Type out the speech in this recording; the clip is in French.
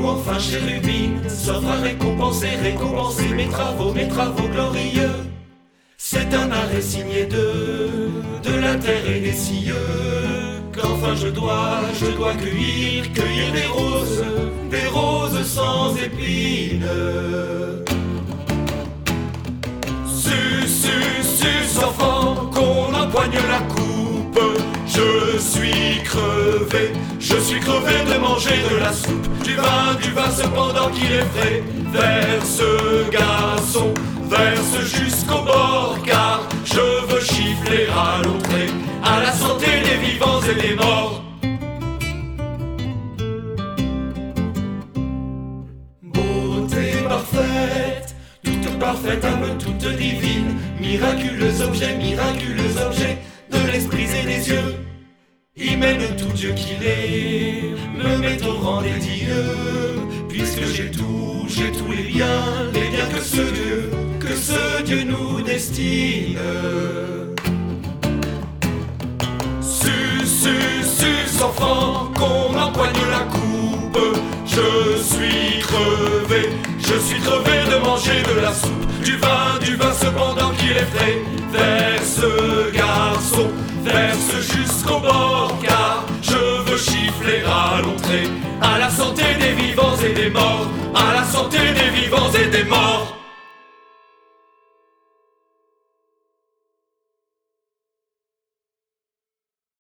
enfin chérubine, s'offre à récompenser mes travaux glorieux. C'est un arrêt signé de la terre et des cieux, qu'enfin je dois cueillir des roses sans épines. Sus, enfant, qu'on empoigne la coupe. Je suis crevé de manger de la soupe. Du vin cependant qu'il est frais. Verse, garçon, verse jusqu'au bord, car je veux chiffler à l'entrée, à la santé des vivants et des morts. Beauté parfaite, toute parfaite, âme toute divine, miraculeux objet de l'esprit et des yeux. Il mène tout Dieu qu'il est, me met au rang des dieux, puisque j'ai tous les biens que ce Dieu nous destine. Sus, enfant, qu'on empoigne la coupe. Je suis crevé de manger de la soupe. Du vin cependant qu'il est frais. Verse, garçon, verse jusqu'au bord, car je veux chiffler à l'entrée, à la santé des vivants et des morts, à la santé des vivants et des morts.